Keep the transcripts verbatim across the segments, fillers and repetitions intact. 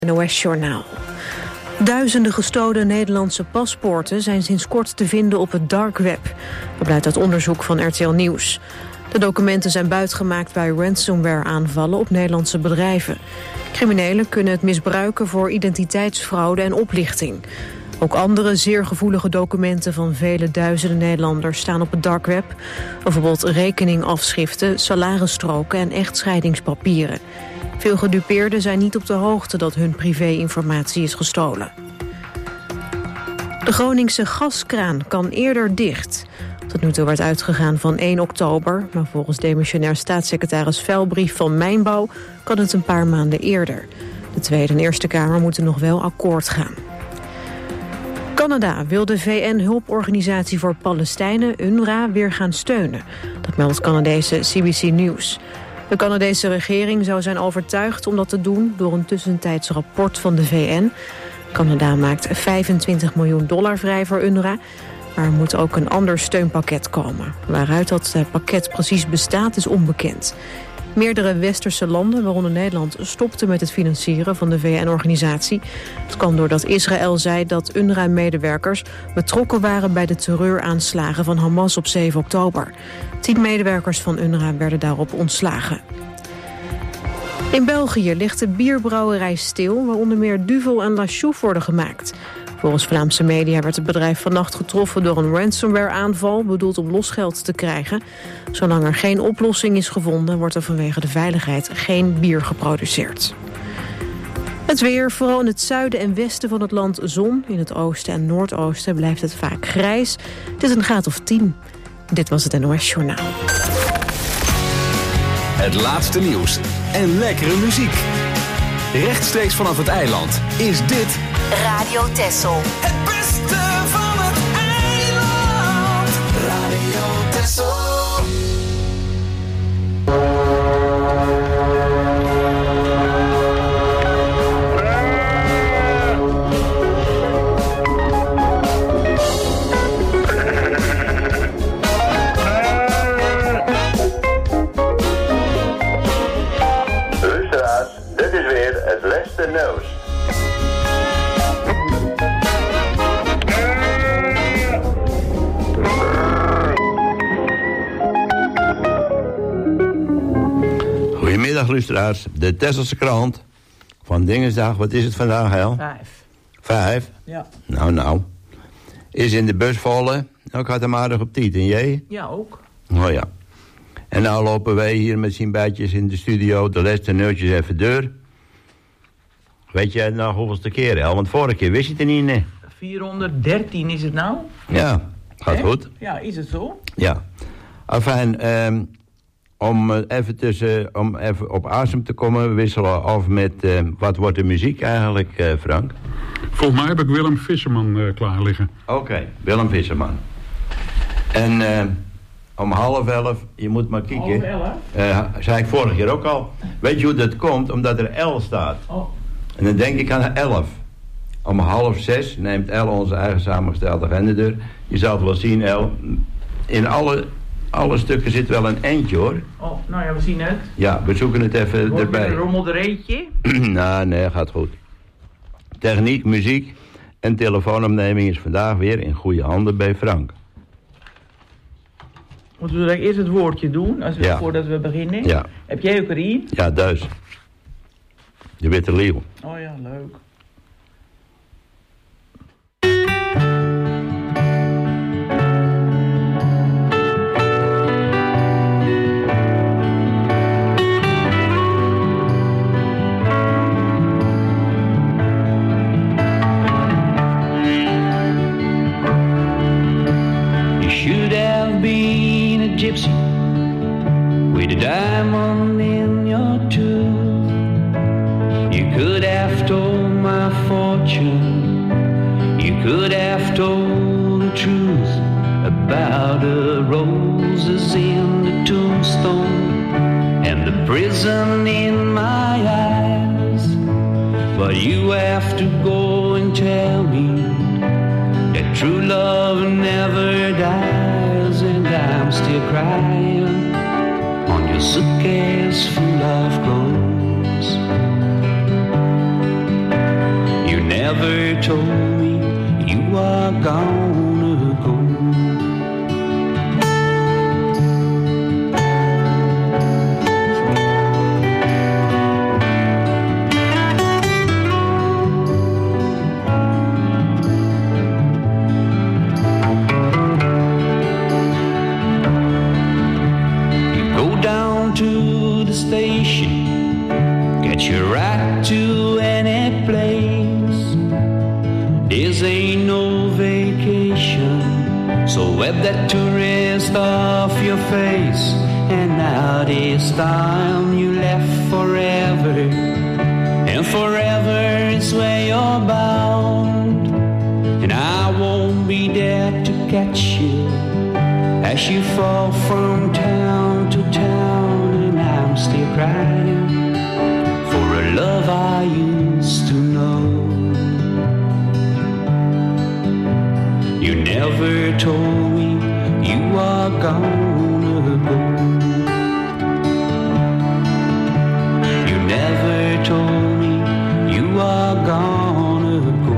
N O S-journaal. Duizenden gestolen Nederlandse paspoorten zijn sinds kort te vinden op het dark web. Dat blijkt uit onderzoek van R T L Nieuws. De documenten zijn buitgemaakt bij ransomware-aanvallen op Nederlandse bedrijven. Criminelen kunnen het misbruiken voor identiteitsfraude en oplichting. Ook andere zeer gevoelige documenten van vele duizenden Nederlanders staan op het dark web. Bijvoorbeeld rekeningafschriften, salarisstroken en echtscheidingspapieren. Veel gedupeerden zijn niet op de hoogte dat hun privé-informatie is gestolen. De Groningse gaskraan kan eerder dicht. Tot nu toe werd uitgegaan van één oktober... maar volgens demissionair staatssecretaris Velbrief van Mijnbouw... kan het een paar maanden eerder. De Tweede en Eerste Kamer moeten nog wel akkoord gaan. Canada wil de V N-hulporganisatie voor Palestijnen, U N R W A, weer gaan steunen. Dat meldt Canadese C B C News. De Canadese regering zou zijn overtuigd om dat te doen door een tussentijds rapport van de V N. Canada maakt vijfentwintig miljoen dollar vrij voor U N R W A, maar er moet ook een ander steunpakket komen. Waaruit dat pakket precies bestaat is onbekend. Meerdere westerse landen, waaronder Nederland, stopten met het financieren van de V N-organisatie. Het kwam doordat Israël zei dat U N R W A-medewerkers betrokken waren bij de terreuraanslagen van Hamas op zeven oktober. Tien medewerkers van U N R W A werden daarop ontslagen. In België ligt de bierbrouwerij stil, waar onder meer Duvel en La Chouffe worden gemaakt. Volgens Vlaamse media werd het bedrijf vannacht getroffen door een ransomware-aanval bedoeld om losgeld te krijgen. Zolang er geen oplossing is gevonden, wordt er vanwege de veiligheid geen bier geproduceerd. Het weer, vooral in het zuiden en westen van het land zon. In het oosten en noordoosten blijft het vaak grijs. Het is een graad of tien. Dit was het N O S-journaal. Het laatste nieuws en lekkere muziek. Rechtstreeks vanaf het eiland is dit Radio Texel. Het beste van het eiland. Radio Texel. Luisteraars, dit is weer het laatste nieuws. Goedemiddag luisteraars, de Tesselse krant van Dingesdag, wat is het vandaag, Hel? Vijf. Vijf? Ja. Nou, nou. Is in de bus vallen, ik had hem aardig op tijd, en jij? Ja, ook. Oh ja. En nou lopen wij hier met z'n bijtjes in de studio, de laatste neutjes even deur. Weet jij nog hoeveelste keer, Hel? Want vorige keer wist je het er niet, nee. vierhonderddertien is het nou? Ja, gaat He? goed. Ja, is het zo? Ja. Enfin, um, om, uh, even tussen, om even op asem te komen, we wisselen af met uh, wat wordt de muziek eigenlijk, uh, Frank? Volgens mij heb ik Willem Visserman uh, klaar liggen. Oké, okay, Willem Visserman. En uh, om half elf, je moet maar kijken. Half elf? Uh, zei ik vorige keer ook al. Weet je hoe dat komt? Omdat er L staat. Oh. En dan denk ik aan elf. Om half zes neemt El onze eigen samengestelde agenda door. Je zal het wel zien, El. In alle, alle stukken zit wel een eindje, hoor. Oh, nou ja, we zien het. Ja, we zoeken het even Wordt erbij. een rommeldereetje? Nou, nee, gaat goed. Techniek, muziek en telefoonopneming is vandaag weer in goede handen bij Frank. Moeten we eerst het woordje doen, als we, Ja. voordat we beginnen? Ja. Heb jij ook er een? Ja, thuis. De Witte Leeuw. Oh ja, leuk. Gypsy with a diamond in your tooth. You could have told my fortune. You could have told the truth about the roses in the tombstone and the prison in my eyes. But you have to go and tell me that true love never dies, and I'm still crying on your suitcase full of clothes. never told me you are gonna go. Station, get you right to any place. This ain't no vacation, so wipe that tourist off your face. And now this time you left forever, and forever is where you're bound. And I won't be there to catch you as you fall from town to town. I'm still crying for a love I used to know. You never told me you are gonna go. You never told me you are gonna go.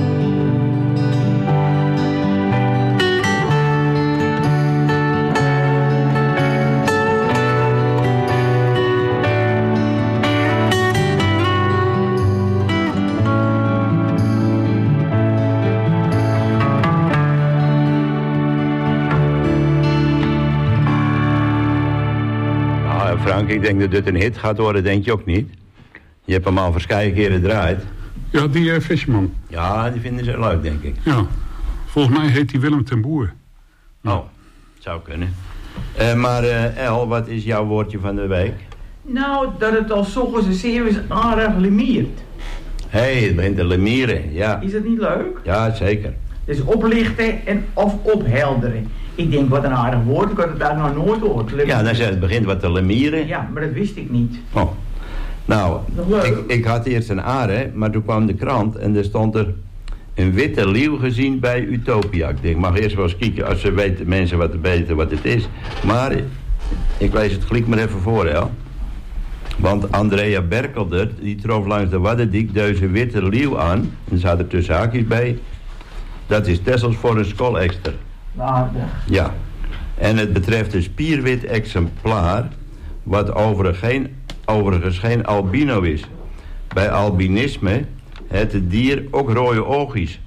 Frank, ik denk dat dit een hit gaat worden, denk je ook niet? Je hebt hem al verschillende keren gedraaid. Ja, die uh, Visserman. Ja, die vinden ze leuk, denk ik. Ja, volgens mij heet hij Willem ten Boer. Ja. Oh, zou kunnen. Uh, maar uh, El, wat is jouw woordje van de week? Nou, dat het al 's ochtends een zeer is aardig lemiert. Hé, hey, het begint te lemieren, ja. Is dat niet leuk? Ja, zeker. Dus oplichten en of ophelderen. Ik denk, wat een aardig woord, ik had het daar nog nooit gehoord. Ja, dan zegt het begint wat te lemieren. Ja, maar dat wist ik niet. Oh. Nou, ik, ik had eerst een are, maar toen kwam de krant en er stond er een witte leeuw gezien bij Utopia. Ik denk, mag eerst wel eens kijken als ze weten, mensen wat weten wat het is. Maar ik lees het gelijk maar even voor, hè. Want Andrea Berkelder, die trof langs de Waddendiek deze witte leeuw aan. En er zat er tussen haakjes bij. Dat is Tessels voor een schoolekster. Waardig. Ja. En het betreft een spierwit exemplaar, wat overigens geen, overigens geen albino is. Bij albinisme heeft het dier ook rode oogjes.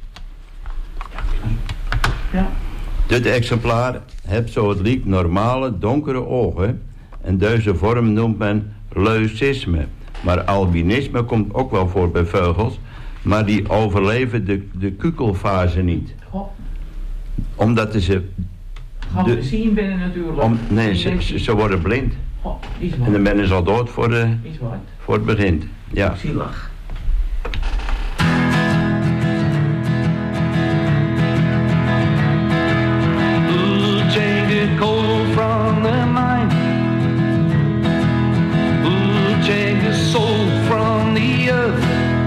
Ja. Dit exemplaar heeft zo het liek normale donkere ogen. En deze vorm noemt men leucisme. Maar albinisme komt ook wel voor bij vogels, maar die overleven de, de kukelfase niet. Goh. Omdat ze... Gaan de, we zien binnen natuurlijk. Om, nee, ze, ze, ze worden blind. Oh, is wat. En dan ben ze al dood voor, de, is wat. voor het begin. Ja. Zielig. Ooh, take the coal from the mine. Ooh, take the soul from the earth.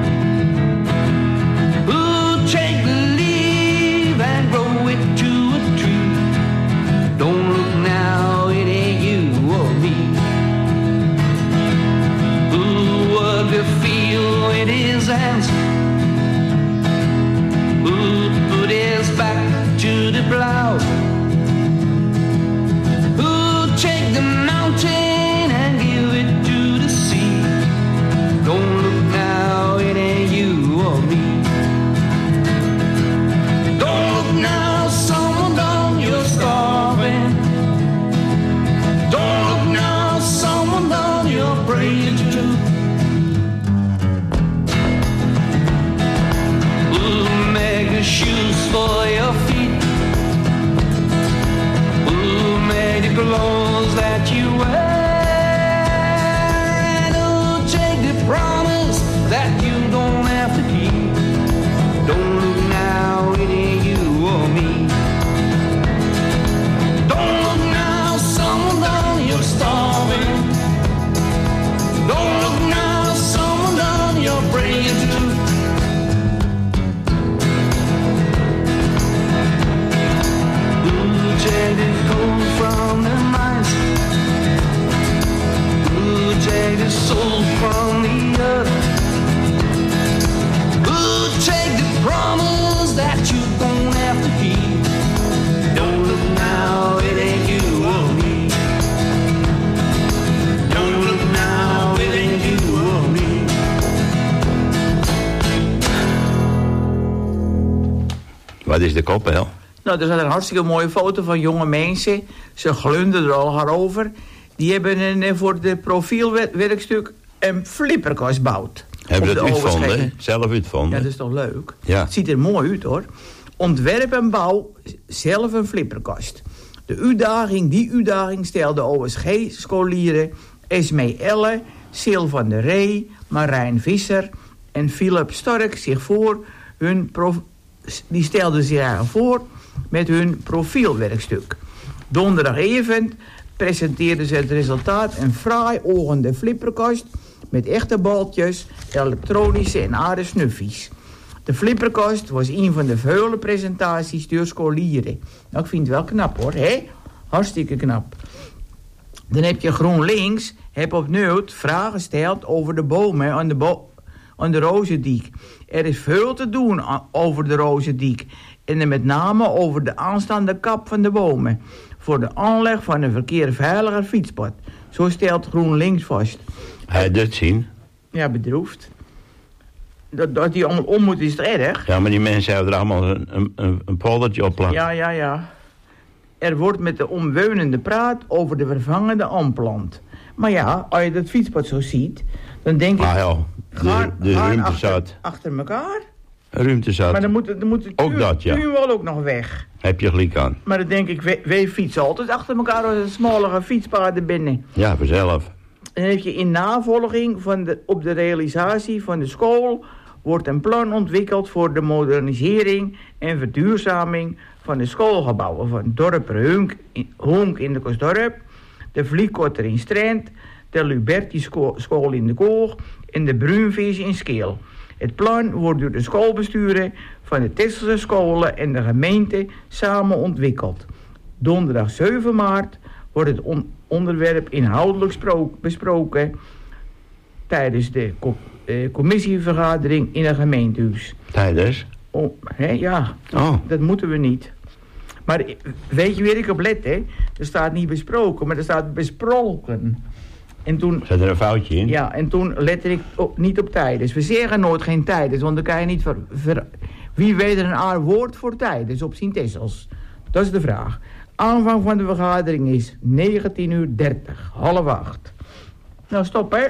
Ooh, take the leaf and grow it to a tree. Don't look now, it ain't you or me. Ooh, work the field with his hands. Ooh, put his back to the plow. Ooh, take the mountain and give it to the sea. Don't look now, it ain't you or me. Don't look now, someone down, you're starving. Don't look now, someone down, you're praying to. Ooh, make the shoes for your feet. Wat is de kop, hè? Nou, er staat een hartstikke mooie foto van jonge mensen. Ze glunderen er al haar over. Die hebben een, voor het profielwerkstuk een flipperkast gebouwd. Hebben ze dat uitgevonden? Zelf uitgevonden? Ja, dat is toch leuk? Ja. Het ziet er mooi uit, hoor. Ontwerp en bouw zelf een flipperkast. De uitdaging, die uitdaging stelde O S G-scholieren Esmee Elle, Sil van der Ree, Marijn Visser en Philip Stork zich voor. Hun prof... Die stelden zich eigenlijk voor met hun profielwerkstuk. Donderdagavond presenteerden ze het resultaat een fraai ogende flipperkast met echte baltjes, elektronische en aarde snuffies. De flipperkast was een van de vele presentaties door scholieren. Nou, ik vind het wel knap, hoor. Hè? Hartstikke knap. Dan heb je GroenLinks, heb opnieuw vragen gesteld over de bomen aan de, bo- aan de Rozendiek. Er is veel te doen a- over de Rozendiek. En dan met name over de aanstaande kap van de bomen. Voor de aanleg van een verkeersveiliger fietspad. Zo stelt GroenLinks vast. Hij dat zien? Ja, bedroefd. Dat, dat die allemaal om moet is het erg. Ja, maar die mensen hebben er allemaal een, een, een, een poldertje op plakken. Ja, ja, ja. Er wordt met de omwonenden praat over de vervangende aanplant. Maar ja, als je dat fietspad zo ziet, dan denk ik... Ah ja, de, gaan, de gaan ruimte achter, zat. achter elkaar. Ruimte zat. Maar dan moet, dan moet de Ook tuin, dat, ja. tuin wel ook nog weg. Heb je gelijk aan. Maar dan denk ik, wij, wij fietsen altijd achter elkaar als een smallige fietspaden binnen. Ja, vanzelf. En dan heb je in navolging van de, op de realisatie van de school wordt een plan ontwikkeld voor de modernisering en verduurzaming van de schoolgebouwen van dorp Honk in, Honk in de Kosdorp, de Vliekotter in Strand, de Luberti scho- school in de Koog en de Bruinvis in Skeel. Het plan wordt door de schoolbesturen van de Tesselse scholen en de gemeente samen ontwikkeld. Donderdag zeven maart wordt het on- onderwerp inhoudelijk spro- besproken tijdens de co- eh, commissievergadering in het gemeentehuis. Tijdens? Oh, hè, ja, Oh. dat moeten we niet. Maar weet je waar ik op let, hè? Er staat niet besproken, maar er staat besproken. En toen... Zat er een foutje in? Ja, en toen lette ik op, niet op tijdens. We zeggen nooit geen tijdens, want dan kan je niet... Ver, ver, wie weet er een aard woord voor tijdens op zijn tessels? Dat is de vraag. Aanvang van de vergadering is negentien uur dertig, half acht. Nou, stop, hè.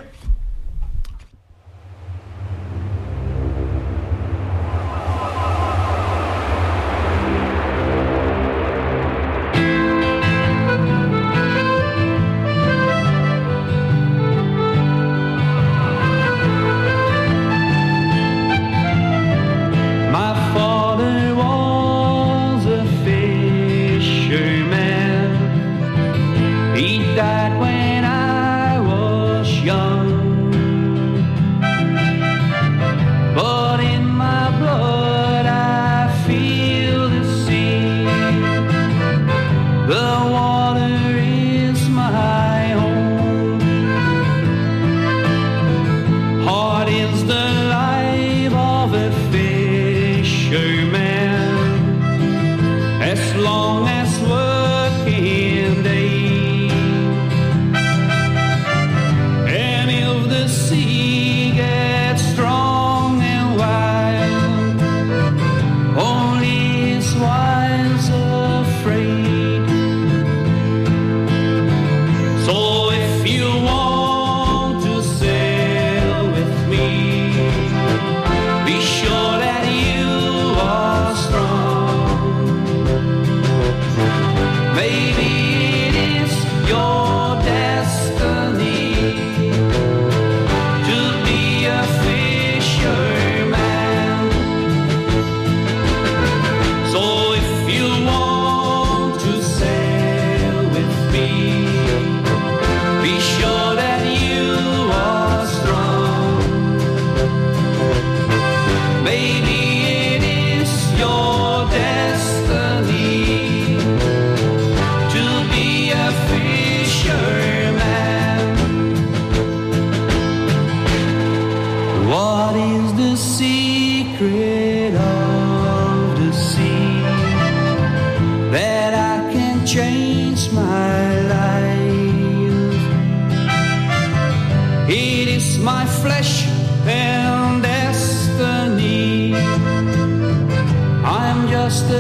Just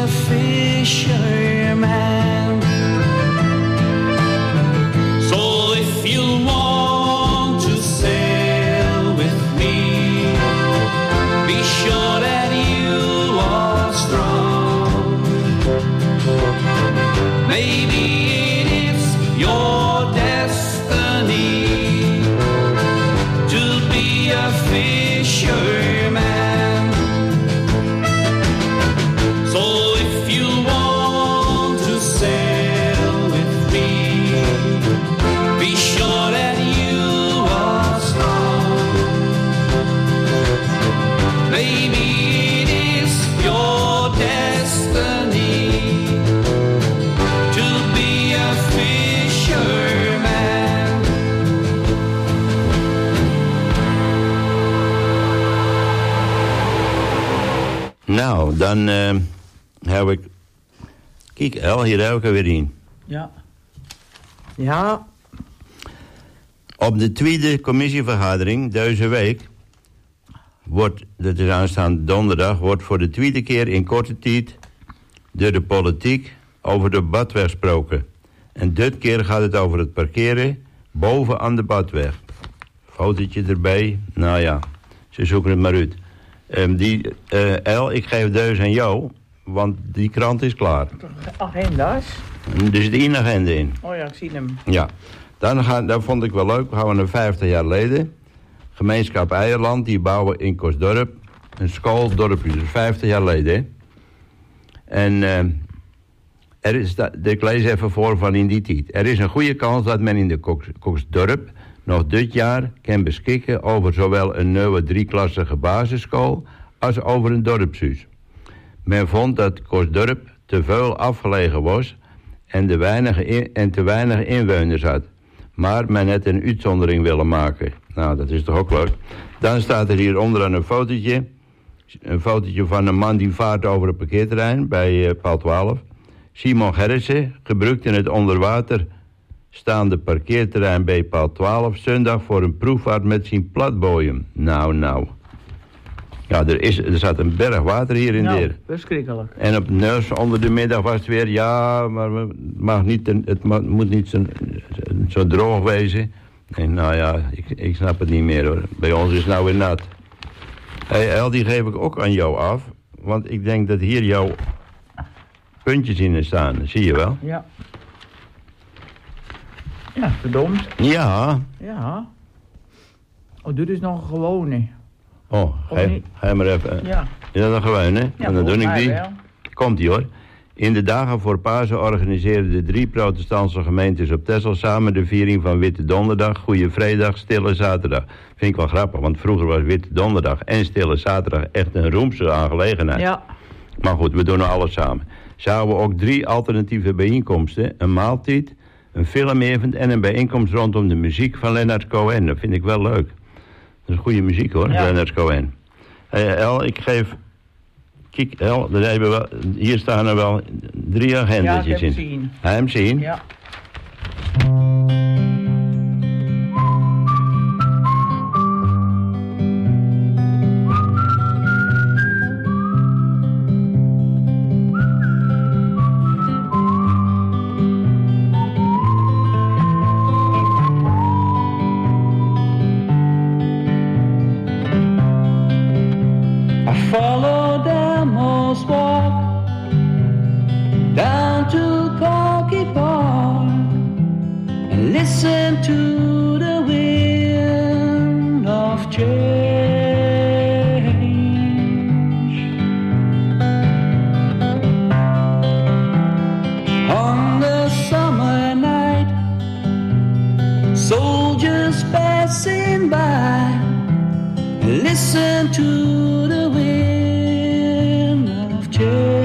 Nou, dan uh, heb ik... Kijk, El, hier heb ik er weer in. Ja. Ja. Op de tweede commissievergadering deze week... wordt, dat is aanstaande donderdag... wordt voor de tweede keer in korte tijd... door de politiek over de Badweg gesproken. En dit keer gaat het over het parkeren... boven aan de Badweg. Fotootje erbij. Nou ja, ze zoeken het maar uit. Um, die, uh, El, ik geef deze aan jou... want die krant is klaar. Agenda's? Er zit één agenda in. Oh ja, ik zie hem. Ja. Dan gaan, dat vond ik wel leuk. We gaan naar vijftig jaar geleden. Gemeenschap Eierland, die bouwen in Kosdorp een schooldorpje. Dus vijftig jaar geleden. Hè? En uh, er is dat, ik lees even voor van in die tijd. Er is een goede kans dat men in de Koks, Koksdorp nog dit jaar kan beschikken over zowel een nieuwe drieklassige basisschool als over een dorpshuis. Men vond dat Koksdorp te veel afgelegen was en, de weinig in, en te weinig inwoners had. Maar men had een uitzondering willen maken. Nou, dat is toch ook leuk. Dan staat er hier onderaan een fotootje. Een fotootje van een man die vaart over het parkeerterrein bij uh, paal twaalf. Simon Gerritsen gebruikte het onderwater staande parkeerterrein bij paal twaalf... zondag voor een proefvaart met zijn platboeien. Nou, nou. Ja, er, is, er zat een berg water hier in nou, der. verschrikkelijk. En op neus onder de middag was het weer... ja, maar het, mag niet, het moet niet zo, zo droog wezen. En nou ja, ik, ik snap het niet meer hoor. Bij ons is het nou weer nat. Hey, El, die geef ik ook aan jou af. Want ik denk dat hier jouw puntjes in staan. Zie je wel? Ja. Ja, verdomd. Ja. Ja. Oh, dit is nog een gewone. Oh, ga, ga maar even. Ja. Is dat nog gewoon, hè? Ja, en dan doe ik die. Wel. Komt-ie hoor. In de dagen voor Pasen organiseren de drie protestantse gemeentes op Texel samen de viering van Witte Donderdag, Goede Vrijdag, Stille Zaterdag. Vind ik wel grappig, want vroeger was Witte Donderdag en Stille Zaterdag echt een roemse aangelegenheid. Ja. Maar goed, we doen er alles samen. Ze houden ook drie alternatieve bijeenkomsten. Een maaltijd, een filmavond en een bijeenkomst rondom de muziek van Leonard Cohen. Dat vind ik wel leuk. Dat is goede muziek hoor, ja. Leonard Cohen. Hey, El, ik geef... Kijk, El, er hebben we wel, hier staan er wel drie agenda's in. Ja, ik heb hem zien. Hij hem zien? Ja. Listen to the wind of change. On the summer night, soldiers passing by. Listen to the wind of change.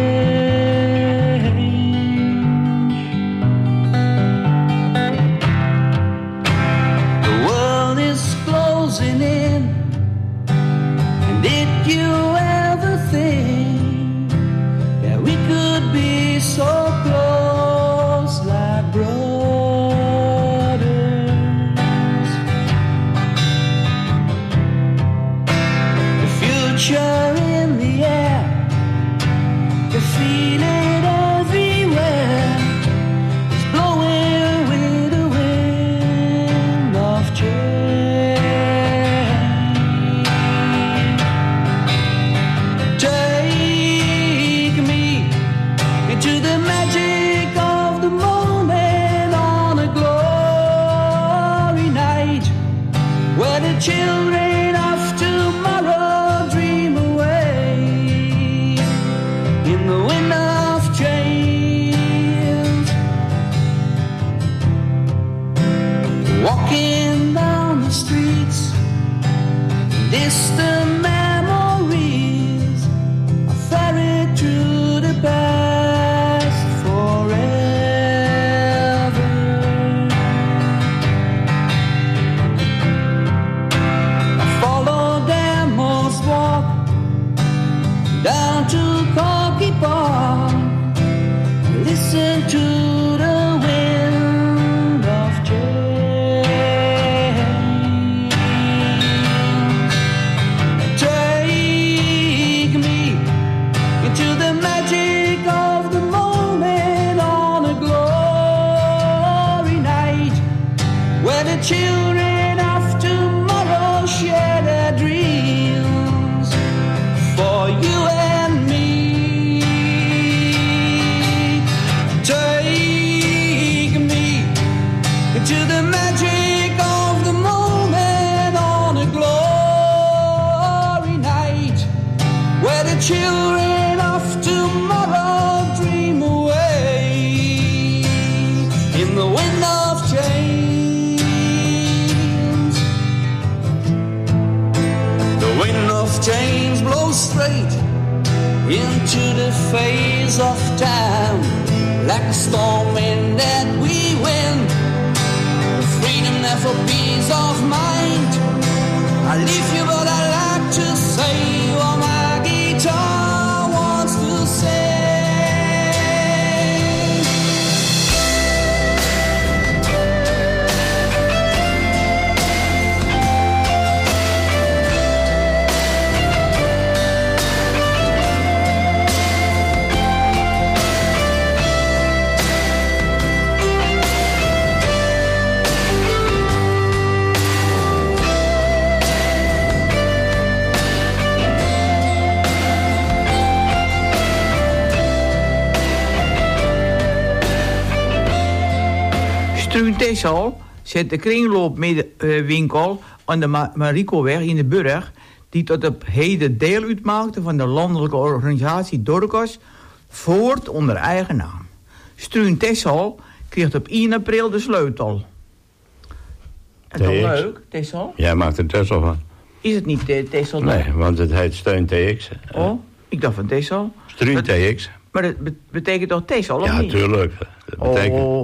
for you and me. Take me to the magic of the moment on a glory night, where the children of tomorrow dream away in the wind of change. The wind of change blows straight into the face of time, like a storm wind that we win. Freedom there for peace of mind. I leave you, but I like to say what my guitar wants to say. Struun Tessel zet de kringloopwinkel aan de Ma- Marikoweg in de Burg, die tot op heden deel uitmaakte van de landelijke organisatie Dorcas, voort onder eigen naam. Struun Tessel kreeg op één april de sleutel. Is dat leuk, Tessel? Jij maakt er Tessel van. Is het niet uh, Tessel? Nee, want het heet Steun T X. Oh, ik dacht van Tessel. Struun T X. Maar dat be- betekent toch Tessel, of ja, niet? tuurlijk. Dat betekent... Oh.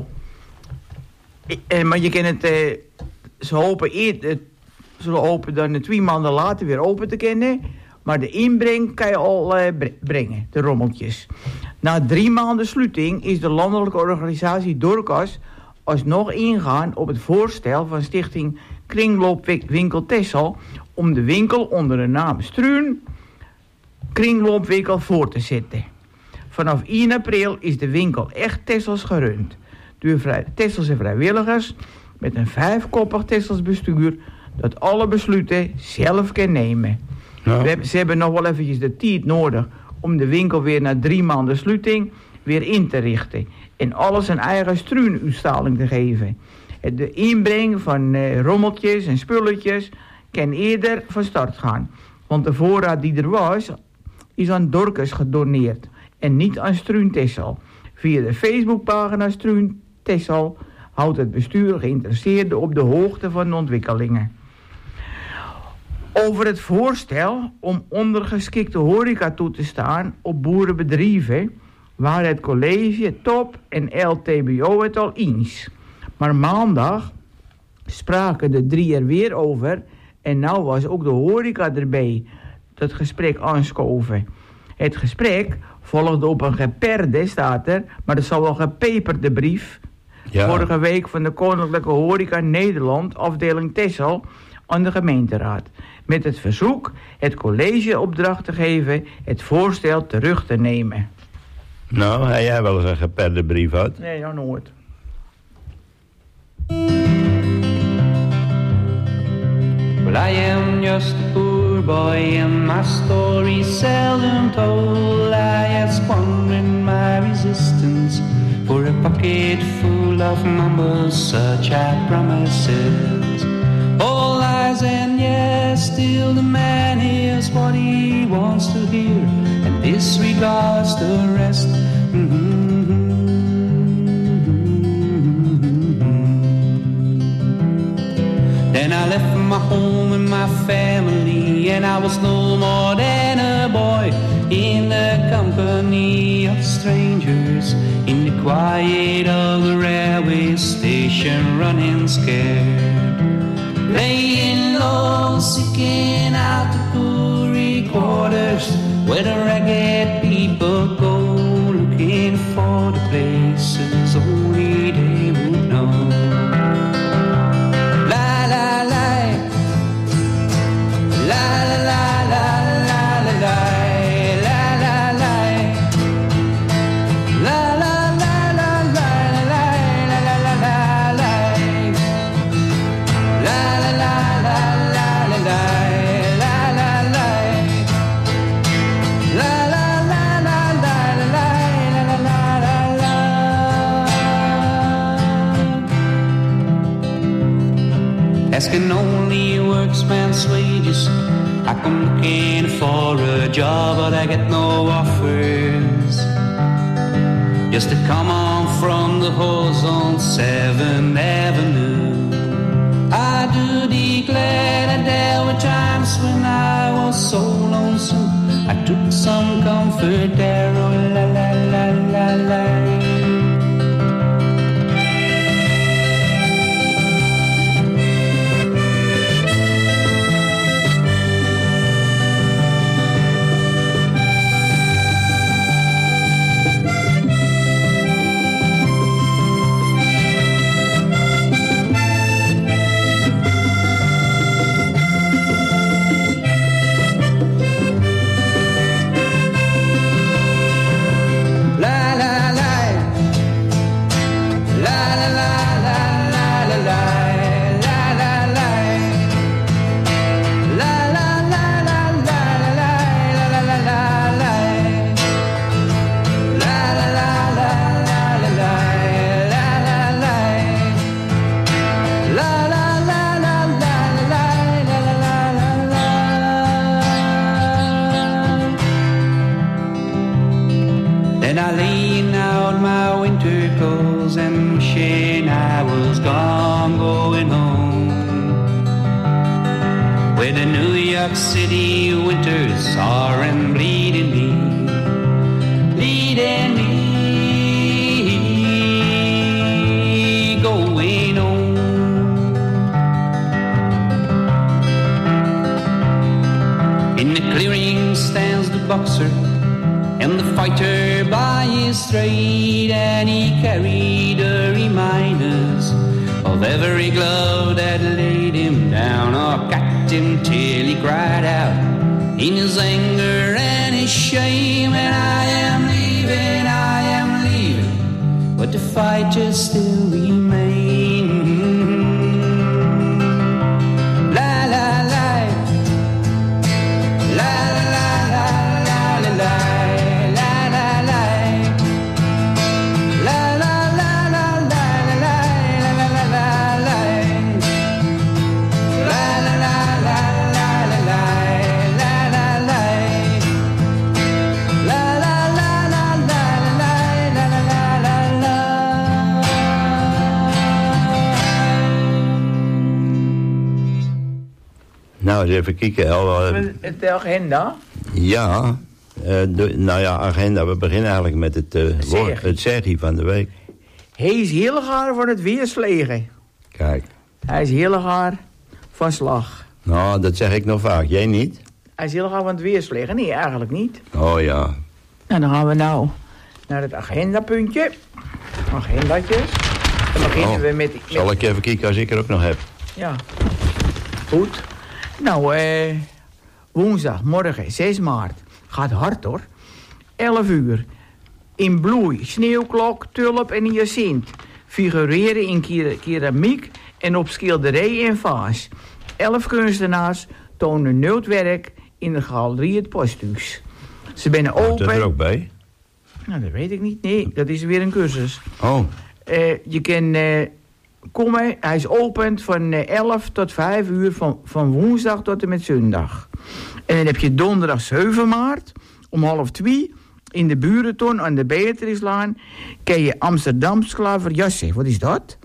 Eh, maar je kan het... Uh, ze hopen eerder... Uh, ze hopen dan uh, twee maanden later weer open te kennen. Maar de inbreng kan je al uh, brengen, de rommeltjes. Na drie maanden sluiting is de landelijke organisatie Dorcas alsnog ingaan op het voorstel van stichting Kringloopwinkel Tessel om de winkel onder de naam Struun Kringloopwinkel voor te zetten. Vanaf één april is de winkel echt Tessels gerund. Door vrij, Tesselse vrijwilligers met een vijfkoppig Tessels bestuur dat alle besluiten zelf kan nemen. Ja. We, ze hebben nog wel eventjes de tijd nodig om de winkel weer na drie maanden sluiting weer in te richten. En alles een eigen struinuitstalling te geven. De inbreng van uh, rommeltjes en spulletjes kan eerder van start gaan. Want de voorraad die er was, is aan Dorcas gedoneerd. En niet aan Struun Tessel. Via de Facebookpagina Struun Tessel houdt het bestuur geïnteresseerden op de hoogte van de ontwikkelingen. Over het voorstel om ondergeschikte horeca toe te staan op boerenbedrijven waren het college, top en L T B O het al eens. Maar maandag spraken de drie er weer over en nou was ook de horeca erbij dat gesprek aanschoven. Het gesprek volgde op een geperde, staat er, maar dat zal wel gepeperde brief. Ja. Vorige week van de Koninklijke Horeca Nederland, afdeling Tessel, aan de gemeenteraad. Met het verzoek het college opdracht te geven het voorstel terug te nemen. Nou, heb jij wel eens een geperde brief had? Nee, nou nooit. Well, I am just a poor boy and my story's seldom told. I have squandered my resistance for a pocket full of mumbles, such are promises. All lies and yes, still the man hears what he wants to hear and disregards the rest. Mm-hmm. Then I left my home and my family, and I was no more than a boy in the company of strangers, in the quiet of the railway station, running scared, laying low, seeking out the Puri quarters, where the ragged people go, looking for the places only they would know. asking only worksman's wages. I come looking for a job, but I get no offers. Just to come on from the halls on seventh Avenue. I do declare that there were times when I was so lonesome. I took some comfort there, oh la la la la la. City winters are and bleeding me, leading me, going on. In the clearing stands the boxer, and the fighter by his trade, and he carried the reminders of every glove that laid him down or cut him till he cried out in his anger and his shame. And I am leaving, I am leaving, but the fighters still remain. La la la, la la la la la la la. Nou, eens even kijken. Al, uh, de agenda? Ja, uh, de, nou ja, agenda. We beginnen eigenlijk met het, uh, woord, het zeggie van de week. Hij is heel gaar van het weerslegen. Kijk. Hij is heel gaar van slag. Nou, dat zeg ik nog vaak. Jij niet? Hij is heel gaar van het weerslegen. Nee, eigenlijk niet. Oh ja. En dan gaan we nou naar het agendapuntje. Agendatjes. Dan beginnen oh, we met, met... Zal ik even kijken als ik er ook nog heb? Ja. Goed. Nou, eh, woensdag, morgen, zes maart. Gaat hard hoor. elf uur. In bloei, sneeuwklok, tulp en hyacint. Figureren in keramiek en op schilderij en vaas. Elf kunstenaars tonen noodwerk in de galerie Het Posthuis. Ze zijn open... Is dat er ook bij? Nou, dat weet ik niet. Nee, dat is weer een cursus. Oh. Uh, je kan... Uh, Komen, hij is opend van elf tot vijf uur van, van woensdag tot en met zondag. En dan heb je donderdag zeven maart om half twee in de Burenton aan de Beatricelaan kan je Amsterdams klaverjassen. Wat is dat?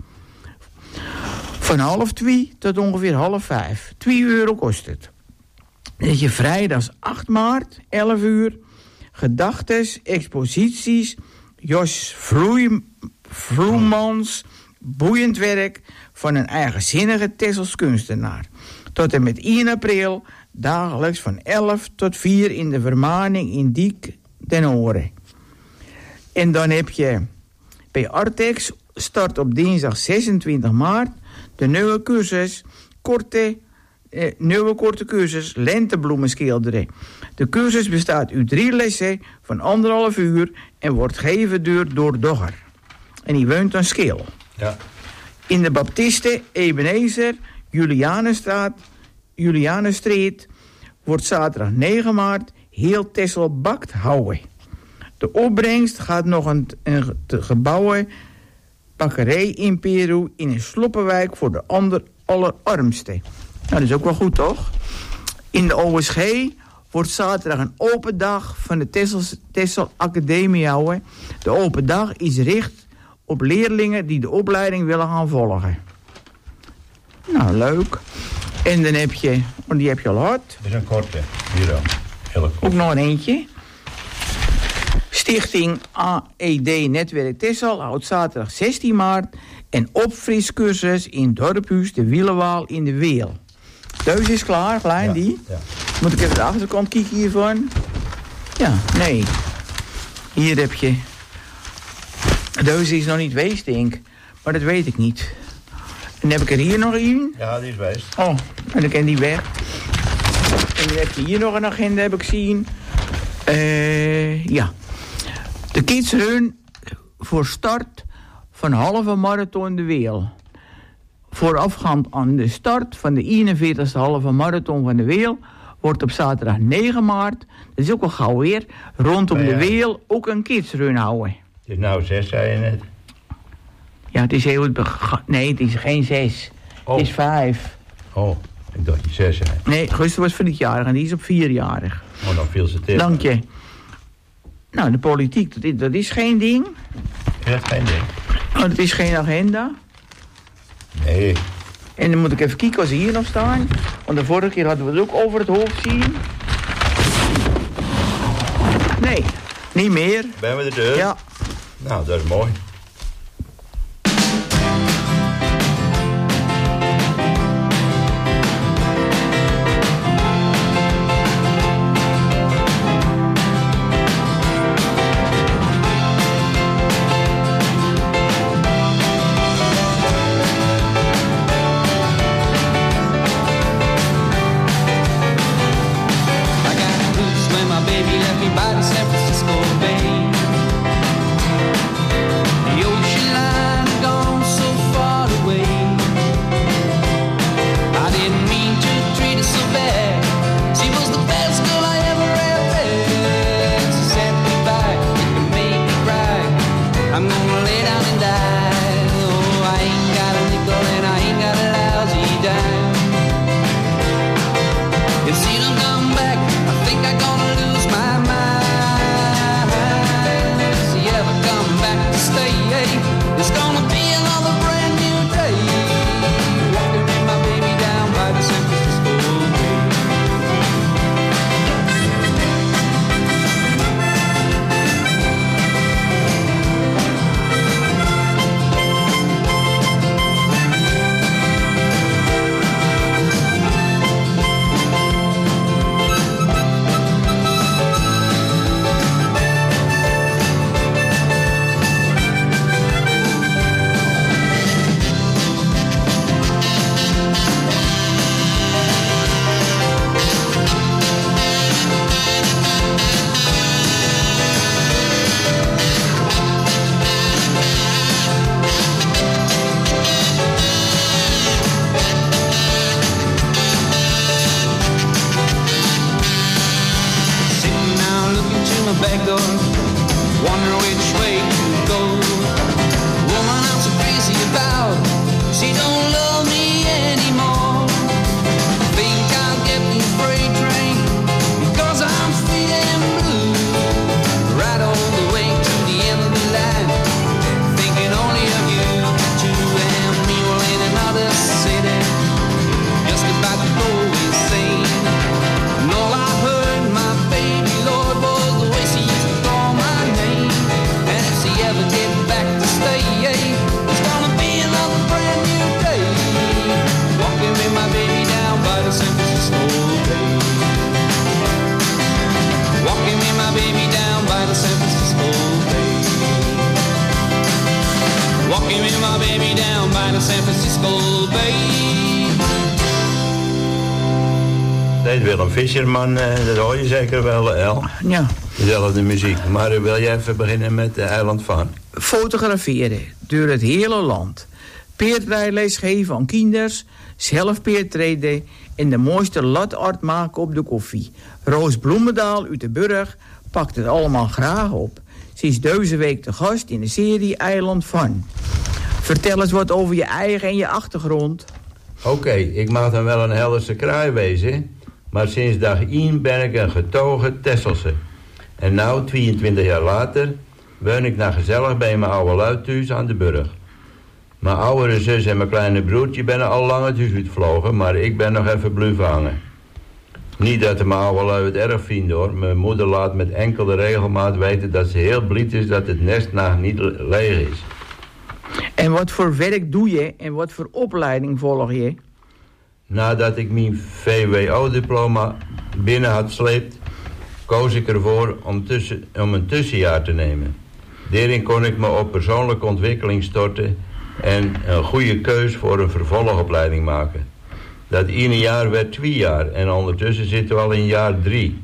Van half twee tot ongeveer half vijf. Twee euro kost het. Dan heb je vrijdags acht maart, elf uur. Gedachtes, exposities, Jos Vloeimans... boeiend werk van een eigenzinnige Tessels kunstenaar. Tot en met één april, dagelijks van elf tot vier in de Vermaning in Diek ten Oren. En dan heb je bij Artex, start op dinsdag zesentwintig maart, de nieuwe cursus, korte, eh, nieuwe korte cursus lentebloemen schilderen. De cursus bestaat uit drie lessen van anderhalf uur en wordt gegeven door Dogger. En die woont aan Schil. Ja. In de Baptiste, Ebenezer, Julianenstraat, Julianenstreet wordt zaterdag negen maart heel Texel bakt houden. De opbrengst gaat nog een, een te gebouwen bakkerij in Peru in een sloppenwijk voor de ander, allerarmsten. Nou, dat is ook wel goed, toch? In de O S G wordt zaterdag een open dag van de Texel, Texel Academie houden. De open dag is gericht op leerlingen die de opleiding willen gaan volgen. Nou, leuk. En dan heb je, want die heb je al gehad. Dat is een korte, hier al. Heel kort. Ook nog een eentje. Stichting A E D Netwerk Texel houdt zaterdag zestien maart... een opfriscursus in Dorphuis de Wielenwaal in de Weel. Deus is klaar, klein Ja, die. ja. Moet ik even de achterkant kijken hiervan? Ja, nee. Hier heb je... Deus is nog niet wees, denk ik. Maar dat weet ik niet. En dan heb ik er hier nog een. Ja, die is wijs. Oh, en dan kan die weg. En dan heb je hier nog een agenda, heb ik zien. Uh, ja. De Kids Run voor start van halve marathon de Weel. Voorafgaand aan de start van de eenenveertigste halve marathon van de Weel... wordt op zaterdag negen maart, dat is ook al gauw weer... rondom Ja, ja. de Weel ook een kidsrun houden. Het is nou zes, zei je net. Ja, het is heel... bega- Nee, het is geen zes. Oh. Het is vijf. Oh, ik dacht je zes zei. Nee, Guster was voor dit jaar en die is op vierjarig. Oh, dan viel ze tegen. Dank je. Nou, de politiek, dat is, dat is geen ding. Je hebt geen ding. Oh, dat is geen agenda. Nee. En dan moet ik even kijken als ze hier nog staan. Want de vorige keer hadden we het ook over het hoofd zien. Nee, niet meer. Ben we de deur? Ja. Nou, dat is mooi. Willem Visserman, dat hoor je zeker wel, El. Ja. Dezelfde muziek. Maar wil jij even beginnen met de Eiland van? Fotograferen door het hele land. Peerdrijles geven aan kinders. Zelf peertreden. En de mooiste latart maken op de koffie. Roos Bloemendaal uit de Burg pakt het allemaal graag op. Ze is deze week de gast in de serie Eiland van. Vertel eens wat over je eigen en je achtergrond. Oké, okay, ik mag dan wel een Helderse kraai wezen, maar sinds dag één ben ik een getogen Tesselse. En nou, tweeëntwintig jaar later, woon ik nou gezellig bij mijn oude luid thuis aan de Burg. Mijn oudere zus en mijn kleine broertje ben al lang het huis uitgevlogen, maar ik ben nog even blijven hangen. Niet dat de mijn oude lui het erg vinden hoor. Mijn moeder laat met enkele regelmaat weten dat ze heel blij is dat het nestnacht niet leeg is. En wat voor werk doe je en wat voor opleiding volg je? Nadat ik mijn V W O-diploma binnen had sleept, koos ik ervoor om, tussen, om een tussenjaar te nemen. Daarin kon ik me op persoonlijke ontwikkeling storten en een goede keus voor een vervolgopleiding maken. Dat ene jaar werd twee jaar en ondertussen zitten we al in jaar drie.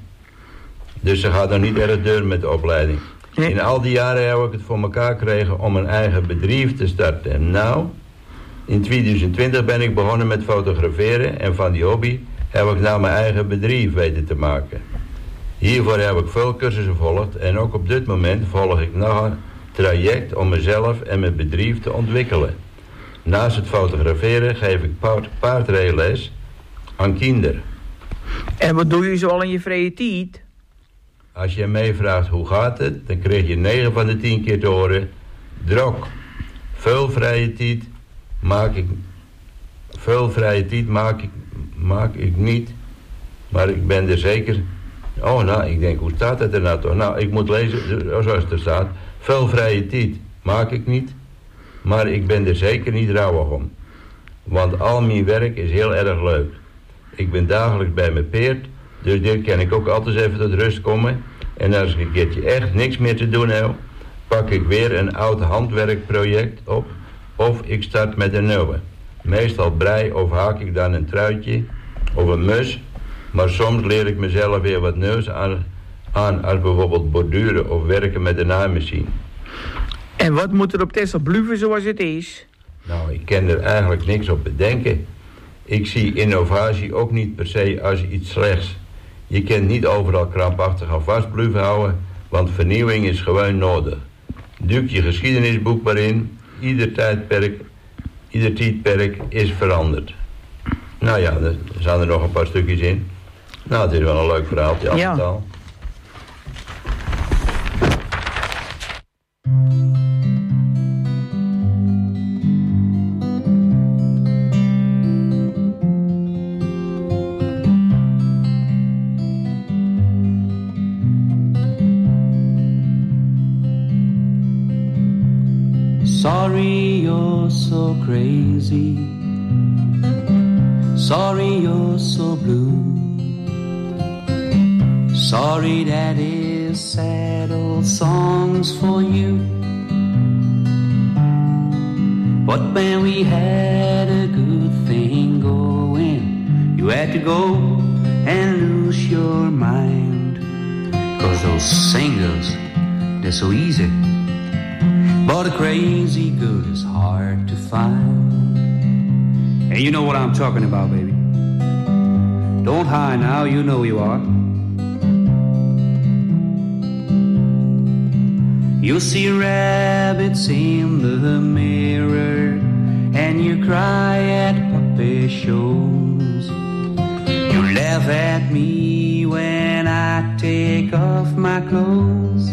Dus ze gaat nog niet erg deur met de opleiding. In al die jaren heb ik het voor elkaar gekregen om een eigen bedrijf te starten. En nou, in tweeduizend twintig ben ik begonnen met fotograferen en van die hobby heb ik nou mijn eigen bedrijf weten te maken. Hiervoor heb ik veel cursussen gevolgd en ook op dit moment volg ik nog een traject om mezelf en mijn bedrijf te ontwikkelen. Naast het fotograferen geef ik paardrijles aan kinderen. En wat doe je zoal in je vrije tijd? Als je mij vraagt hoe gaat het, dan krijg je negen van de tien keer te horen. Drok. Veel vrije tijd maak ik... Veel vrije tijd maak ik, maak ik niet. Maar ik ben er zeker... Oh, nou, ik denk, hoe staat het er nou toch? Nou, ik moet lezen zoals het er staat. Veel vrije tijd maak ik niet. Maar ik ben er zeker niet rouwig om. Want al mijn werk is heel erg leuk. Ik ben dagelijks bij mijn peert. Dus dit kan ik ook altijd even tot rust komen. En als ik een keertje echt niks meer te doen heb, pak ik weer een oud handwerkproject op. Of ik start met een nieuwe. Meestal brei of haak ik dan een truitje of een mus. Maar soms leer ik mezelf weer wat nieuws aan, aan als bijvoorbeeld borduren of werken met een naaimachine. En wat moet er op Texel blijven zoals het is? Nou, ik kan er eigenlijk niks op bedenken. Ik zie innovatie ook niet per se als iets slechts. Je kunt niet overal krampachtig aan vast blijven houden, want vernieuwing is gewoon nodig. Duik je geschiedenisboek maar in, ieder tijdperk, ieder tijdperk is veranderd. Nou ja, er staan er nog een paar stukjes in. Nou, het is wel een leuk verhaaltje, ja. Aftaal. Sorry you're so crazy. Sorry you're so blue. Sorry that is sad old songs for you. But when we had a good thing going, you had to go and lose your mind. 'Cause those singles, they're so easy. But a crazy girl is hard to find. And you know what I'm talking about, baby. Don't hide now, you know you are. You see rabbits in the mirror, and you cry at puppet shows. You laugh at me when I take off my clothes.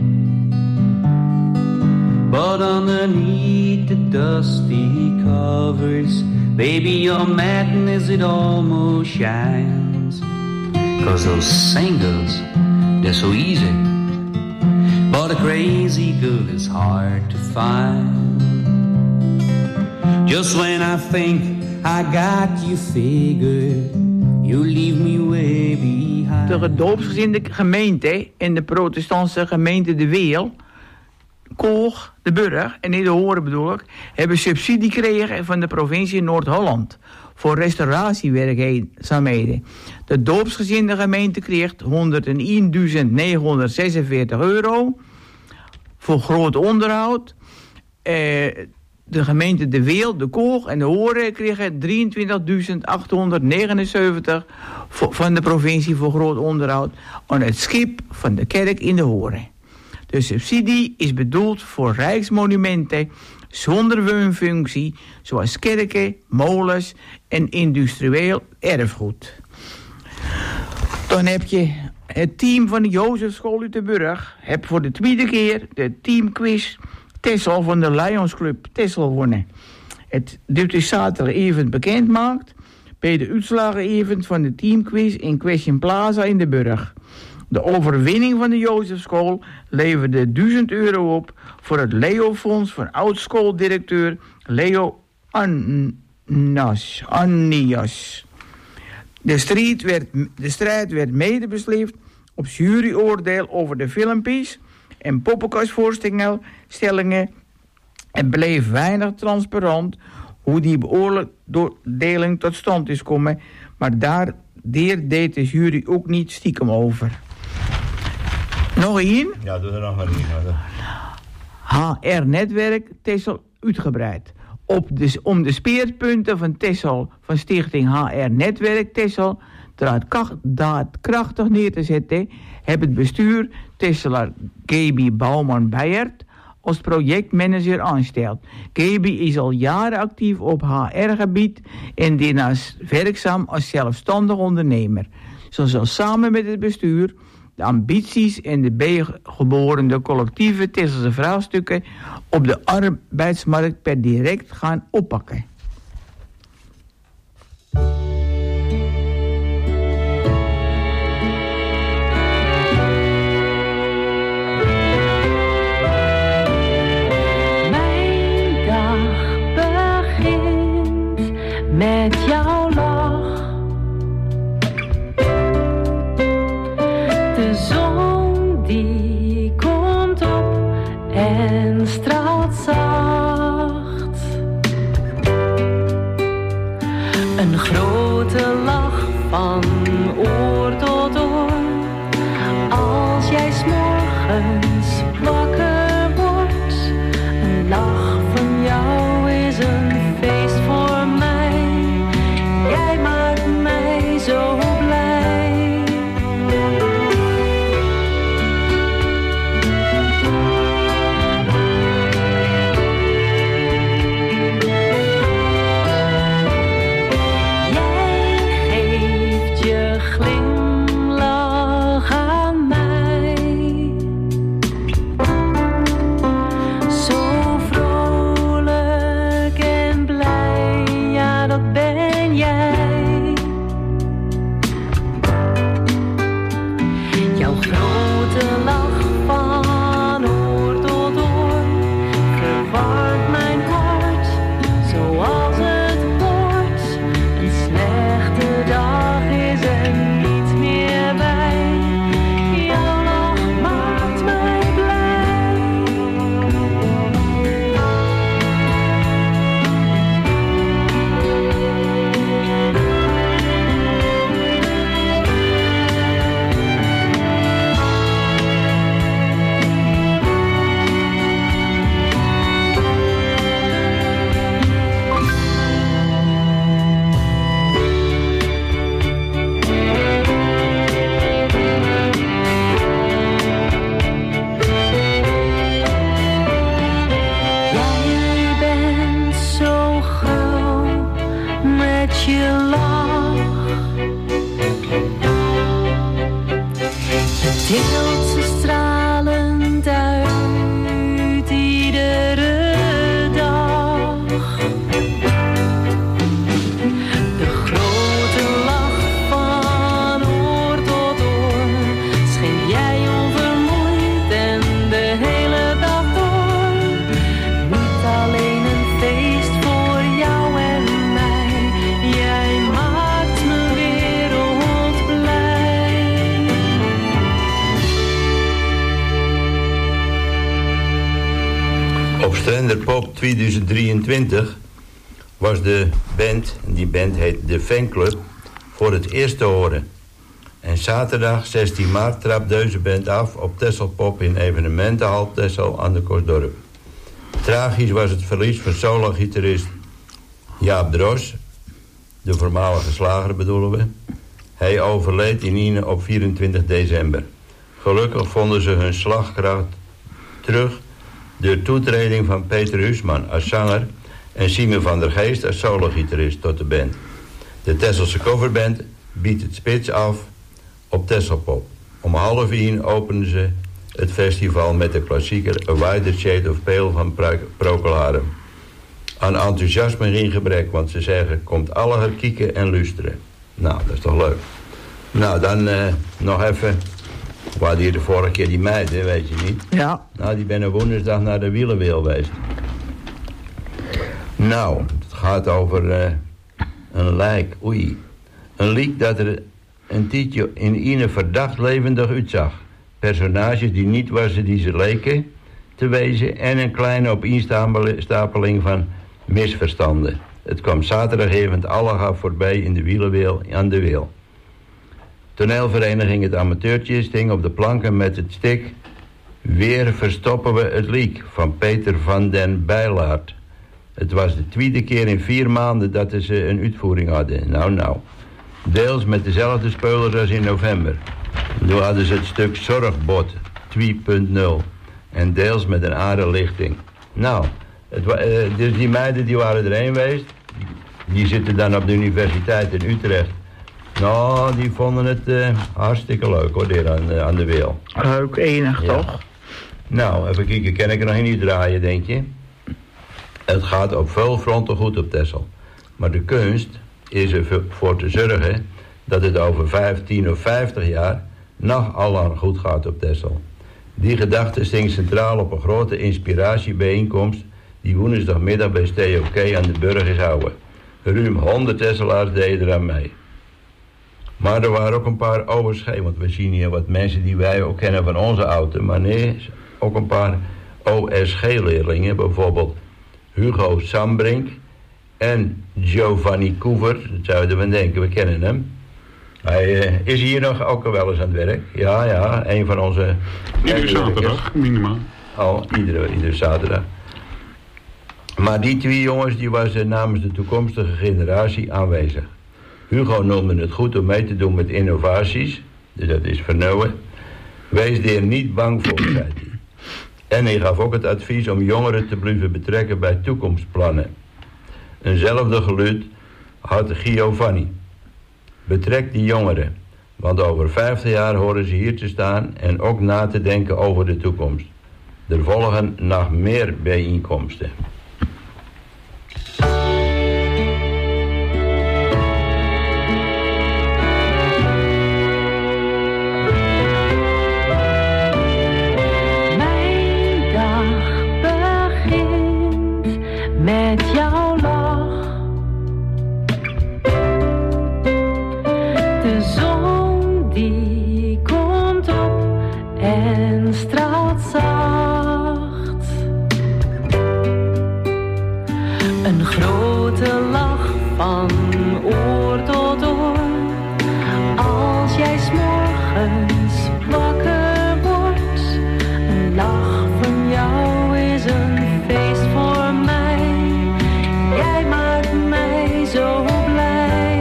But underneath the dusty covers, baby, your madness, it almost shines. 'Cause those singles, they're so easy. But a crazy girl is hard to find. Just when I think I got you figured, you leave me way behind. De doopsgezinde gemeente en de protestantse gemeente De Weel, Koog, de Burg en in de Horen bedoel ik, hebben subsidie gekregen van de provincie Noord-Holland voor restauratiewerkzaamheden. De doopsgezinde gemeente kreeg honderdeenduizend negenhonderdzesenveertig euro voor groot onderhoud. Eh, de gemeente De Weel, de Koog en de Horen kregen drieëntwintigduizend achthonderdnegenenzeventig van de provincie voor groot onderhoud aan het schip van de kerk in de Horen. De subsidie is bedoeld voor rijksmonumenten zonder woonfunctie, zoals kerken, molens en industrieel erfgoed. Dan heb je het team van de Jozefschool uit de Burg. Heb voor de tweede keer de teamquiz Texel van de Lionsclub Texel gewonnen. Het, dit is zaterdag even bekend maakt bij de uitslagen-event van de teamquiz in Question Plaza in de Burg. De overwinning van de Jozefschool leverde duizend euro op voor het Leo-fonds van oud-schooldirecteur Leo Annas, Annias. De strijd, werd, de strijd werd mede beslist op juryoordeel over de filmpjes en poppenkastvoorstellingen en bleef weinig transparant hoe die beoordeling tot stand is gekomen, maar daar deed de jury ook niet stiekem over. Nog één? Ja, doe er nog maar één. H R-netwerk Texel uitgebreid. Op de, om de speerpunten van Texel, van stichting H R-netwerk Texel, daadkrachtig neer te zetten, heeft het bestuur Texelaar Gaby Bouwman-Beiert als projectmanager aanstelt. Gaby is al jaren actief op H R-gebied en daarnaast werkzaam als zelfstandig ondernemer. Ze zal samen met het bestuur de ambities en de bijgeborene collectieve Texelse vraagstukken op de arbeidsmarkt per direct gaan oppakken. Mijn dag begint met jouw lach. De zon die komt op en straalt zacht. Een grote lach van oor tot oor. Als jij 's morgens wakker wordt. Een lach van jou is een feest voor mij. Jij maakt mij zo blij. Pop tweeduizend drieëntwintig was de band, en die band heet de Fanclub, voor het eerst te horen. En zaterdag zestien maart trapt deze band af op Texel Pop in evenementenhal Texel aan de Kostdorp. Tragisch was het verlies van solo-gitarist Jaap Dros, de voormalige slager bedoelen we. Hij overleed in Ine op vierentwintig december. Gelukkig vonden ze hun slagkracht terug de toetreding van Peter Huisman als zanger en Simon van der Geest als sologitarist tot de band. De Tesselse coverband biedt het spits af op Tesselpop. Om half één openen ze het festival met de klassieker A Wider Shade of Pale van Procol Harum. Aan enthousiasme geen gebrek, want ze zeggen, komt alle kieken en luisteren. Nou, dat is toch leuk. Nou, dan uh, nog even. We hadden hier de vorige keer die meiden, weet je niet? Ja. Nou, die ben een woensdag naar de wielenweel geweest. Nou, het gaat over uh, een lijk. Oei. Een lijk dat er een tijdje in ieder verdacht levendig uitzag. Personages die niet waren die ze leken te wezen. En een kleine opeenstapeling van misverstanden. Het kwam zaterdagavond alle gaf voorbij in de wielenweel aan de Weel. Toneelvereniging Het Amateurtje sting op de planken met het stik Weer verstoppen we het liek van Peter van den Bijlaard. Het was de tweede keer in vier maanden dat ze een uitvoering hadden. Nou, nou. Deels met dezelfde speulers als in november. Toen hadden ze het stuk Zorgbod twee punt nul. En deels met een aardige lichting. Nou, het wa- uh, dus die meiden die waren erheen geweest. Die zitten dan op de universiteit in Utrecht. Nou, die vonden het uh, hartstikke leuk hoor, daar aan, uh, aan de Weel. Leuk, enig Ja. toch? Nou, even kijken, kan ik er nog niet draaien, denk je? Het gaat op veel fronten goed op Texel. Maar de kunst is ervoor te zorgen dat het over vijftien of vijftig jaar nog allang goed gaat op Texel. Die gedachte stinkt centraal op een grote inspiratiebijeenkomst die woensdagmiddag bij Steo K aan de Burg is houden. Ruim honderd Tesselaars deden eraan mee. Maar er waren ook een paar O S G, want we zien hier wat mensen die wij ook kennen van onze auto. Maar nee, ook een paar O S G-leerlingen, bijvoorbeeld Hugo Sambrink en Giovanni Koever. Dat zouden we denken, we kennen hem. Hij uh, is hier nog ook wel eens aan het werk. Ja, ja, een van onze... Iedere zaterdag, minimaal. Al, iedere, iedere zaterdag. Maar die twee jongens, die waren namens de toekomstige generatie aanwezig. Hugo noemde het goed om mee te doen met innovaties. Dus dat is vernauwen. Wees er niet bang voor, zei hij. En hij gaf ook het advies om jongeren te blijven betrekken bij toekomstplannen. Eenzelfde geluid had Giovanni. Betrek die jongeren, want over vijftig jaar horen ze hier te staan en ook na te denken over de toekomst. Er volgen nog meer bijeenkomsten. Mijn dag begint met jouw lach. De zon die komt op en straalt zacht. Een grote lach van oor tot oor. Als jij 's morgens wakker wordt. Een lach van jou is een feest voor mij. Jij maakt mij zo blij.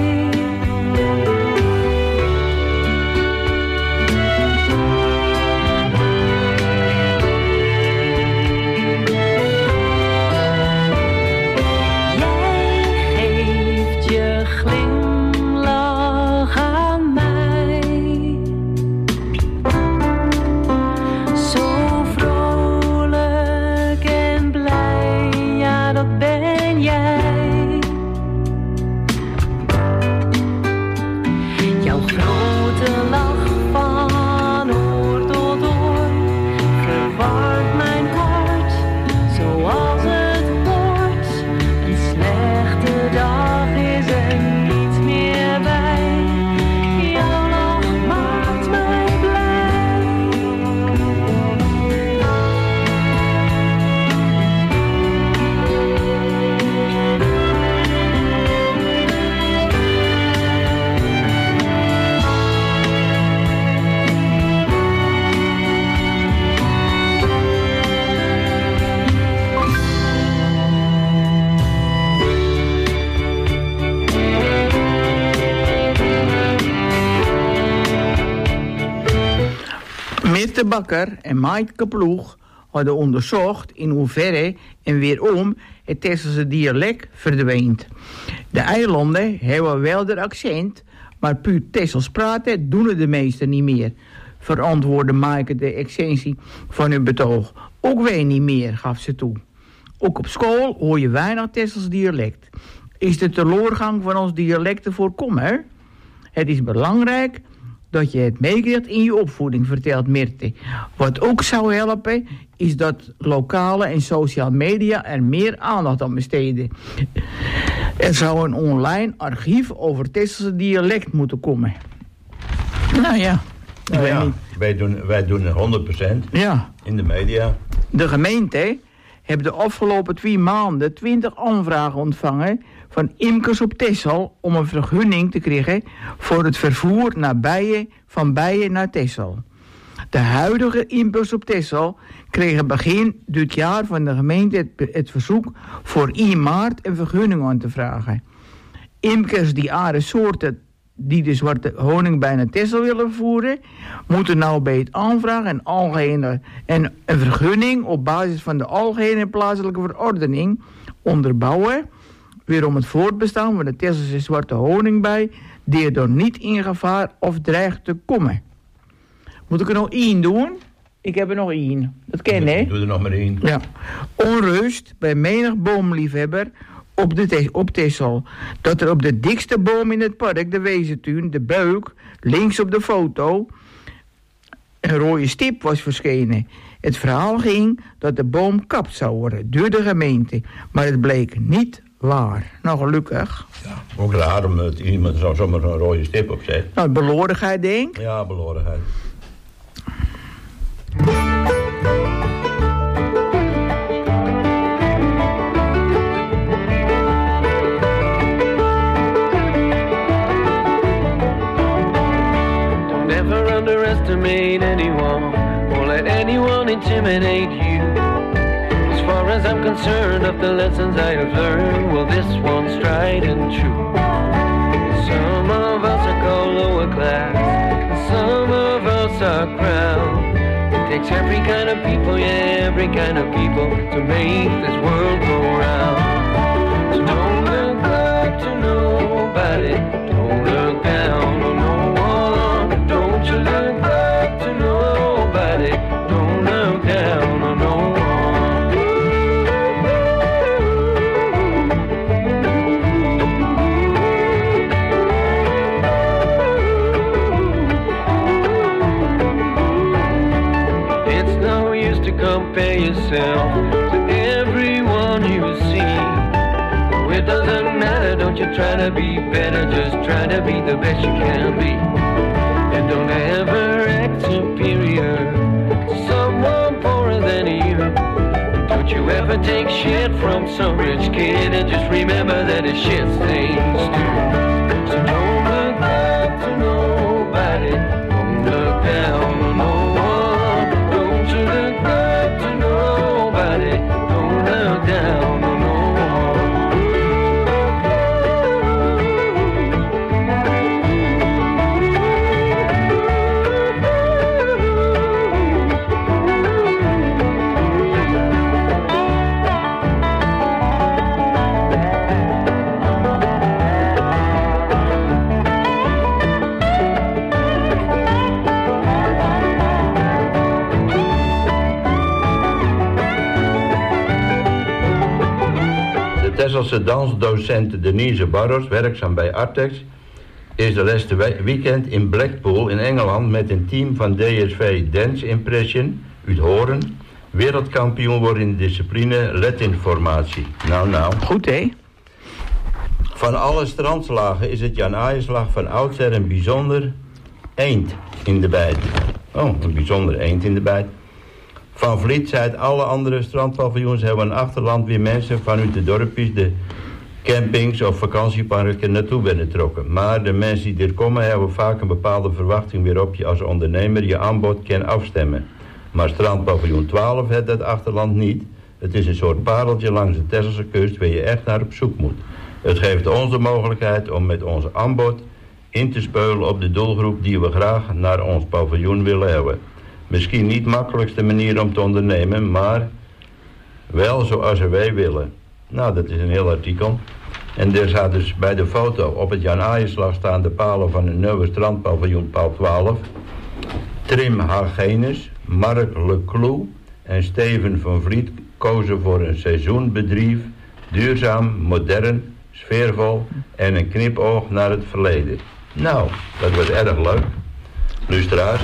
Jij geeft je glimlach aan mij. Zo vrolijk en blij, ja dat ben jij. Jouw grote lach van oor tot oor verwarmt mijn hart zoals het hoort. Een slechte dag is er niet meer bij. Jouw lach maakt mij blij. Mister Bakker en Maaike Ploeg hadden onderzocht in hoeverre en weerom het Tesselse dialect verdwijnt. De eilanden hebben wel de accent, maar puur Tessels praten doen de meesten niet meer. Verantwoordde Maaike de extensie van hun betoog. Ook wij niet meer, gaf ze toe. Ook op school hoor je weinig Tessels dialect. Is de teleurgang van ons dialect te voorkomen? Het is belangrijk dat je het meekrijgt in je opvoeding, vertelt Mirte. Wat ook zou helpen, is dat lokale en sociale media er meer aandacht aan besteden. Er zou een online archief over Tesselse dialect moeten komen. Nou ja, ik nou weet ja, niet. Wij doen, wij doen honderd procent Ja. in de media. De gemeente heeft de afgelopen twee maanden twintig aanvragen ontvangen van imkers op Texel om een vergunning te krijgen voor het vervoer naar bijen, van bijen naar Texel. De huidige imkers op Texel kregen begin dit jaar van de gemeente het, het verzoek voor één maart een vergunning aan te vragen. Imkers die andere soorten die de zwarte honingbij naar Texel willen voeren, moeten nou bij het aanvragen een, algehele, en een vergunning op basis van de algehele plaatselijke verordening onderbouwen, waarom het voortbestaan van de Tesselse zwarte honingbij die er niet in gevaar of dreigt te komen. Moet ik er nog één doen? Ik heb er nog één. Dat ken je, hè? Doe er nog maar één. Ja. Onrust bij menig boomliefhebber op, de te- op Texel. Dat er op de dikste boom in het park, de Wezentuin, de Beuk, links op de foto, een rode stip was verschenen. Het verhaal ging dat de boom kapt zou worden door de gemeente. Maar het bleek niet waar. Nou, gelukkig. Ja, ook raar om het iemand zo zomaar een rode stip op zet. Nou, beloordigheid, denk ik. Ja, beloordigheid. Never underestimate anyone, or let anyone intimidate you. As far as I'm concerned, of the lessons I have learned, well, this one's tried and true. Some of us are called lower class, and some of us are crowned. It takes every kind of people, yeah, every kind of people, to make this world go round. So don't look up to nobody, don't look down on no one. Don't you look up to nobody, don't look down on no one. It's no use to compare yourself to everyone you see. No, it doesn't matter, don't you try to be better, just try to be the best you can be. And don't ever act superior to someone poorer than you. Don't you ever take shit from some rich kid, and just remember that his shit's things too. So don't look up to nobody, don't look down on no one. Don't you look up to nobody, don't look down on no Tesselse dansdocent Denise Barros, werkzaam bij Artex, is de laatste we- weekend in Blackpool in Engeland met een team van D S V Dance Impression uit Horen wereldkampioen worden in de discipline Latin-formatie. Nou, nou. Goed, hè? Van alle strandslagen is het Jan Aaienslag van oudsher een bijzonder eend in de bijt. Oh, een bijzonder eend in de bijt. Van Vliet zei het, alle andere strandpaviljoens hebben een achterland weer mensen vanuit de dorpjes, de campings of vakantieparken naartoe werden trokken. Maar de mensen die er komen hebben vaak een bepaalde verwachting weer op je als ondernemer je aanbod kan afstemmen. Maar strandpaviljoen twaalf heeft dat achterland niet. Het is een soort pareltje langs de Tesselse kust waar je echt naar op zoek moet. Het geeft ons de mogelijkheid om met ons aanbod in te speulen op de doelgroep die we graag naar ons paviljoen willen hebben. Misschien niet de makkelijkste manier om te ondernemen, maar wel zoals wij willen. Nou, dat is een heel artikel. En er staat dus bij de foto op het Jan Aaienslag staan de palen van een nieuwe strandpaviljoen paal twaalf. Trim Hagenes, Mark Leclou en Steven van Vliet kozen voor een seizoenbedrijf, duurzaam, modern, sfeervol en een knipoog naar het verleden. Nou, dat was erg leuk. Luisteraars,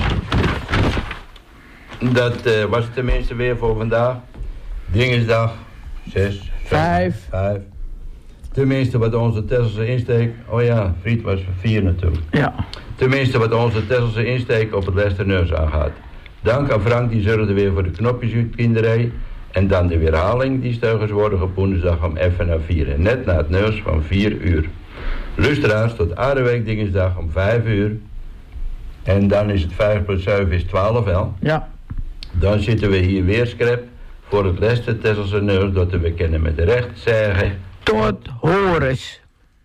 dat uh, was het tenminste weer voor vandaag. Dinsdag, zes, Vijf. vijf. Tenminste wat onze Tesselse insteek... Oh ja, Friet was vier natuurlijk. Ja. Tenminste wat onze Tesselse insteek op het Westerneus aangaat. Dank aan Frank, die zorgde weer voor de knopjes uit het kinderij. En dan de herhaling, die steugers worden op woensdag om even na vier. Net na het neus van vier uur. Luisteraars, tot Aardeweek dinsdag om vijf uur. En dan is het vijf plus zeven is twaalf, wel. Ja. Dan zitten we hier weer scherp voor het laatste Tesselse neus dat we kennen met recht zeggen. Tot horens.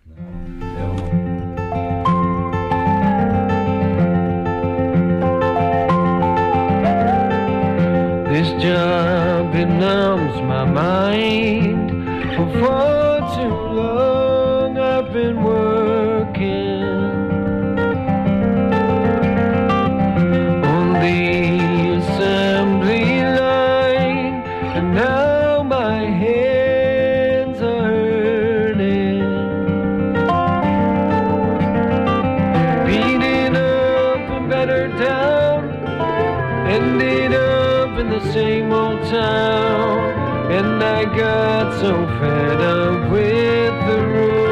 This job, it numbs my mind. For far too long I've been working on the assembly line, and now my hands are hurting. Beating up and battered down, ended up in the same old town, and I got so fed up with the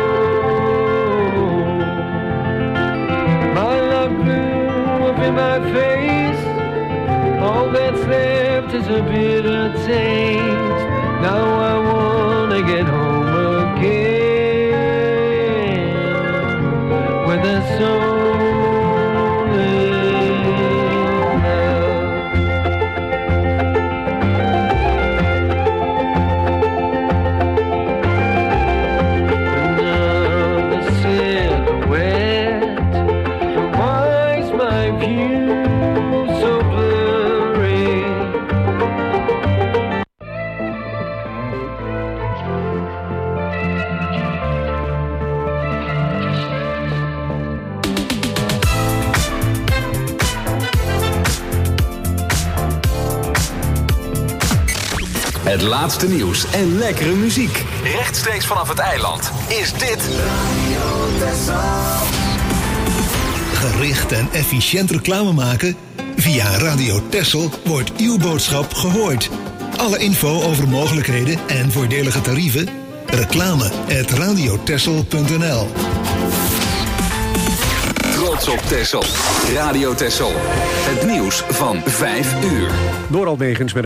road. My love blew up in my face, all that's left is a bitter taste. Now I wanna get home again, where the soul Het laatste nieuws en lekkere muziek. Rechtstreeks vanaf het eiland is dit Gericht en efficiënt reclame maken? Via Radio Texel wordt uw boodschap gehoord. Alle info over mogelijkheden en voordelige tarieven? Reclame at radiotexel punt n l. Trots op Texel. Radio Texel. Het nieuws van vijf uur. Door Almegens met